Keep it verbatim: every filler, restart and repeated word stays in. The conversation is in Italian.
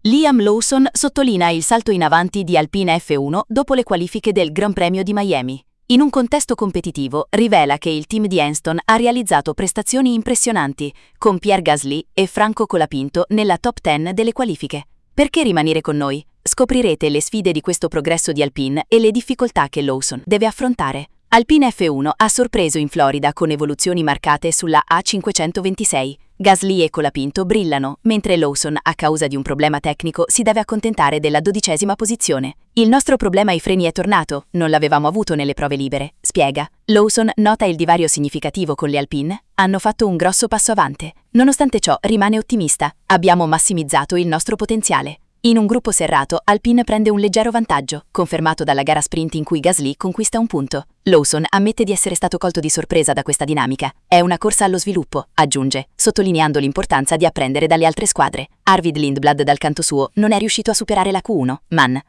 Liam Lawson sottolinea il salto in avanti di Alpine F uno dopo le qualifiche del Gran Premio di Miami. In un contesto competitivo, rivela che il team di Anston ha realizzato prestazioni impressionanti, con Pierre Gasly e Franco Colapinto nella top dieci delle qualifiche. Perché rimanere con noi? Scoprirete le sfide di questo progresso di Alpine e le difficoltà che Lawson deve affrontare. Alpine F uno ha sorpreso in Florida con evoluzioni marcate sulla A cinquecentoventisei. Gasly e Colapinto brillano, mentre Lawson, a causa di un problema tecnico, si deve accontentare della dodicesima posizione. Il nostro problema ai freni è tornato, non l'avevamo avuto nelle prove libere, spiega. Lawson nota il divario significativo con le Alpine. Hanno fatto un grosso passo avanti. Nonostante ciò, rimane ottimista. Abbiamo massimizzato il nostro potenziale. In un gruppo serrato, Alpine prende un leggero vantaggio, confermato dalla gara sprint in cui Gasly conquista un punto. Lawson ammette di essere stato colto di sorpresa da questa dinamica. È una corsa allo sviluppo, aggiunge, sottolineando l'importanza di apprendere dalle altre squadre. Arvid Lindblad, dal canto suo, non è riuscito a superare la Q uno. Man